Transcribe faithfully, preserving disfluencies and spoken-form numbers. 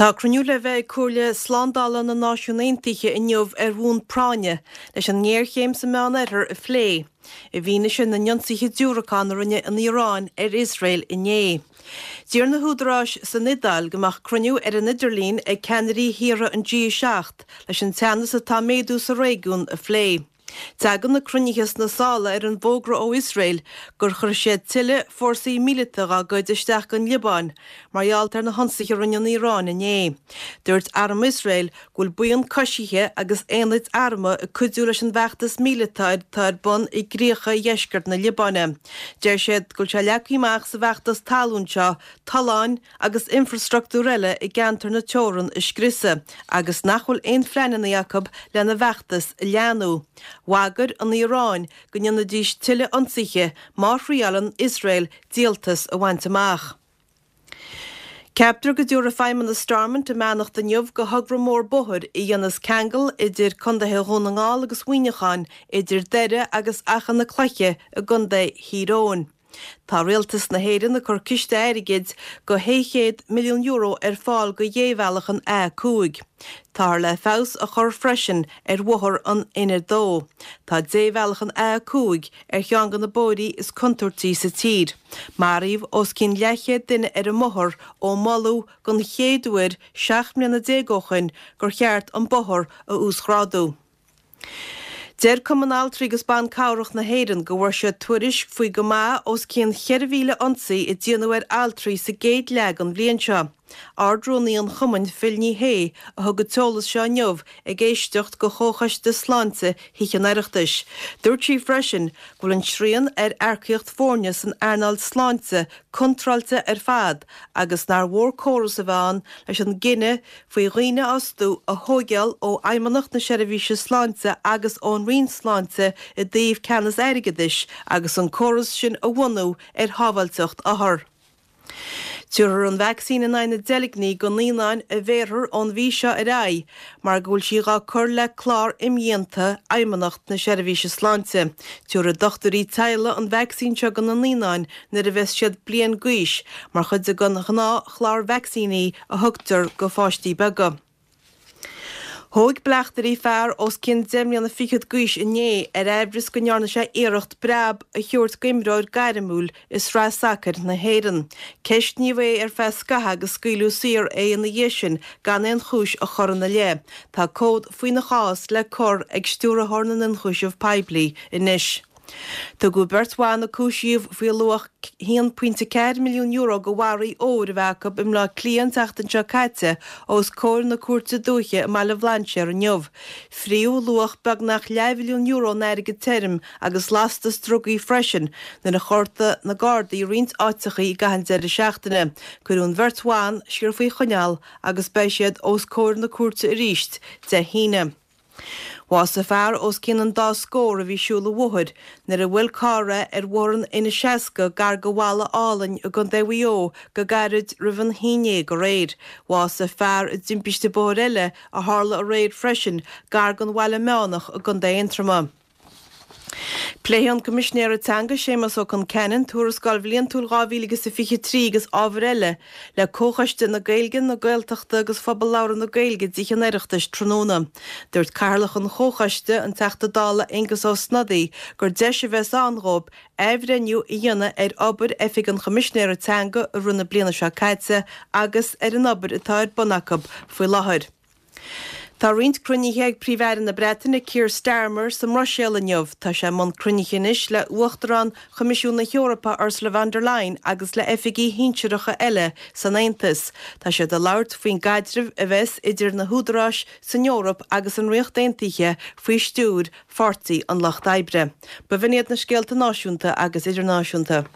Tá cruniúla bheith cúrla slándala na náisiúnaontaithe inniuh ar bhún práine leis an ngéirchéim sa meán ar a phlé. I bhíne sin na nionsaithe dúracán runne in Iorán ar Israel inné. Dír na húdarás sa Nidal gomach cruniú ar an Idirlín ag ceannarí híre an G seacht leis an teanna sa tá méadú sa réigiún a phlé. Teagan na crunichas na sála ar an bógra ó Israel gur chur sé tiile fórsaí míliteacha go isteach an Libán, marghealtar na honsaithe runne na Iorán inné. Dúirt arm Israel gúil buan cosíthe agus éonlaid arma a cuidú leis an bheachtas mílitéir tar bun i gcríocha dheisceart na Libáne. Deir siad gúil se leacaíach sa bheachtas talúnseo, taláin agus infrastruchtúreile i gceantar na teorann is scriosa, agus nachhfuil éon phleanana Jacob le na bheachtas i leanú. Wagar an Iorán go na díos tiile ansaithe mar rialan Israel díaltas a bhaint amach. Ceaptar go dúra feimman na starman de meanach den jobh go hagra mór bothir i dionas Kangol idir condathe Ghonangáil agus Mhuinecháin idir deire agus achan na cloiche a gunda Hírón. Tá rialtas na héireann na chur ciste airigid go héchéad milliún euro ar fáil go dhéhhealachan a cúig. Tá le fás a chur freisin ar bhuthar an inar dó. Tá déhhealachan a cúig ar cheangan na bóirí is contúirtí sa tír. Maríomh os cinn leichéad duine ar a mthar ó malú gon chéadúir seach mbliana dégóchain gur cheart an bothar a úsghradú. Deir Cumanál trígus ban cabhrach na héireann go bhfuair sé tuairis faoi go maith os cinn cheirmhíleionsaí i dtíanamh altrií sa géad leag an bhliain seo. Ardrónaí an chumainn fillní hé a thugad teolas seo neamh ag éisteacht go chóchais de sláinte híchan aireachtais. Dúirtí freisin gúil an sríon ar aircíocht fórne san airneáil sláinte contrailte ar fad agus nar mhór córas a bheán leis an gine faoi roine asú a thógeal ó aimimneacht na seirbhíse sláinte agus ón rion sláinte i dtaobh ceannas airigeis agus an córas sin a bhhanú ar thábhailteacht athair. Tuair an vaccín in aine deligní go líonáin a bhéarthar ón bhí seo ar aghaidh, mar gúil si gá chur le clár imdhéanta aimimneacht na seirbhíse sláinte. Tuair a dochtarí teile an vaccín seo gan an líonáin nar a bheith siad blian gúis, mar chud a gan gná chlár vaccíní a thugtar go fáistí beaga. Thóg bleachtarí fearr os cinn deimlíonna fichad gúis inné ar ebris go nearna sé éireacht brab a thuirt goimreoir gairimúil is rá sacr na héireann. Ceist ní bhéh ar feadh scatha agus scaoilú siar é na dhéisin gan éon chúis a choran na lé. Tá cód faoin na chás le cor ag stúra thorna an chúisih peblií inis. Tá go bertháin na cúisiomh faoi luach one point four milliún euro go bhharaí óir a bheacab im le clíon teachtain seo caite os cóir na cuairte dúiche a meile bhlansear an neamh. Phríú luach beag nach two milliún euro neirige term agus lastas drugaí freisin na na chorta na gardaí riont áitechaí i gahan deire seachtaine, gurún bertháin siar faoi choneal agus béisiad os cóir na cuairte a ríist de híine. Was a fearr os cinn an dá scór a bhí siúla bhuathir nar a bhfuil cara ar mhóran ina seasca gar go bhalla álainn a gan dahuió go gairid rivan híine go réir. Was a fearr a dimpiste bór eile a tharla a réir freisin gar gan bhile meánach a gan daontrama. Pléan Commissionéir Tanga Séamas ó chun ceann túras gáil bhliaon túil gábhílagus sa fiche trí agus ábhar eile le cóchaiste na Gaeilge na Gaeltachta agus phobal labhra na Gaeilge díchan éireachtais tróna. Dúirt Carlach an chóchaiste an teachta dála ingus ó snadaí gur deise bheits anróp éibhreiniú i dhéanana ar obair efig an Commissionéir Tanga a runna bliana seo caite agus ar an obair atá ar Bonacab faoi láthair. Tá riont crunithe ag príomhhéireann na Breataine Keir Starmer sa Mroiseáil inniuh, tá sé món crunithe inis le uachtarán Choimisiúna Eorpa Ursula von der Leyen agus le efigí hínseiricha eile san Aontas. Tá sé de labhart faoin gaidiribh a bheits idir na húdarás san Eorp agus an riocht aontaithe faoi stúr fortaí an Locht Oibre. Ba bhíonad na scéalta náisiúnta agus idirnáisiúnta.